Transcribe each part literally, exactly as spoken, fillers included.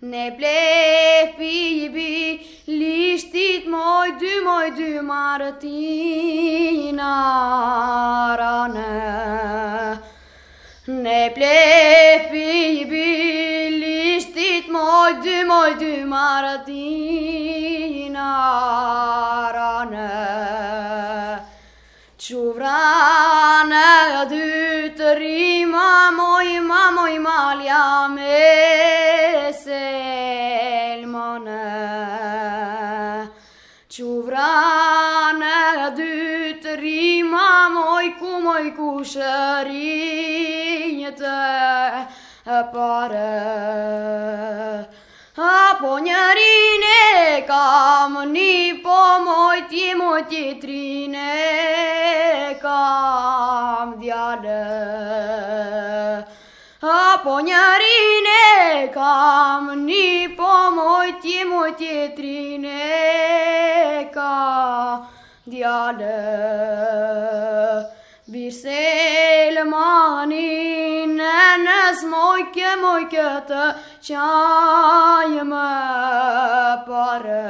Ne plepi lishtit moj dy moj dy martina rane. Ne plepi lishtit moj dy moj dy martina rane. Quvrane dy të rima moj ma moj malja me selmane. Quvrane dy të rima moj ku moj ku shërinjët e pare. Apo njërin e kam një po moj tje moj tjetrin e kam djale. Apo njërin e kam një po moj tje moj tjetrin e kam djale. Birselmanin e nës moj ke moj këtë qaj më pare.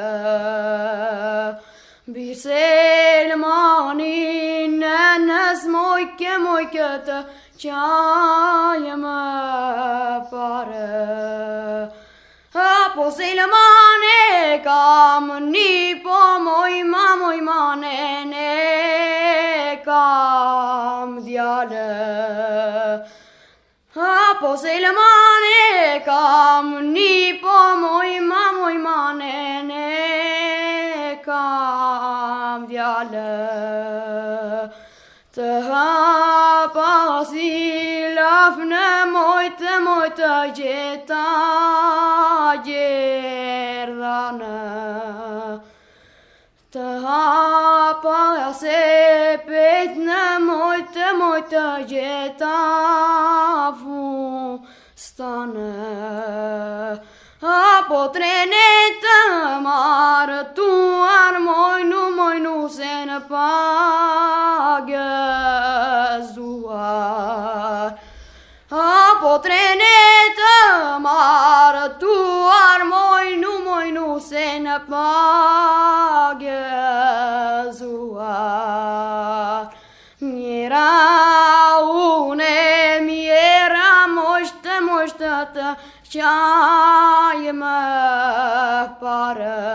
Birselmanin e nës moj ke moj këtë qaj më pare. Apo selmane kam një po moj ma moj manen e kam djale. Apo selmane kam një po moj ma moj manen e kam djale. Të hapa si lafnë moj të moj të gjeta gjerdhane. Të hapa se pejt në moj të moj të gjeta fustane. Apo trenet të marë tuar moj nu moj nu se në pagëzuar. Apo trenet të marë tuar moj nu moj nu se në pagëzuar. Mjera une mjera moshtë moshtë të qaj më pare.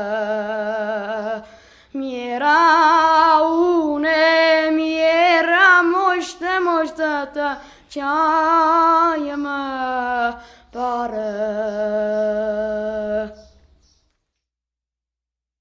Mjera une mjera moshtë moshtë të qaj më pare.